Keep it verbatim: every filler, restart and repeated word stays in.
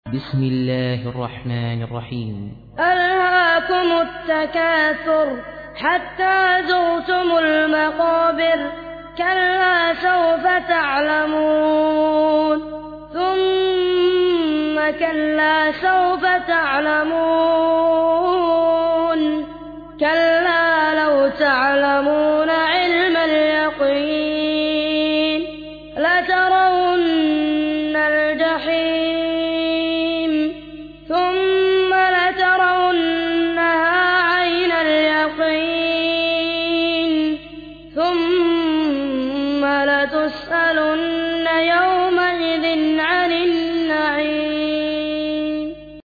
بسم الله الرحمن الرحيم. ألهاكم التكاثر حتى زرتم المقابر كلا سوف تعلمون ثم كلا سوف تعلمون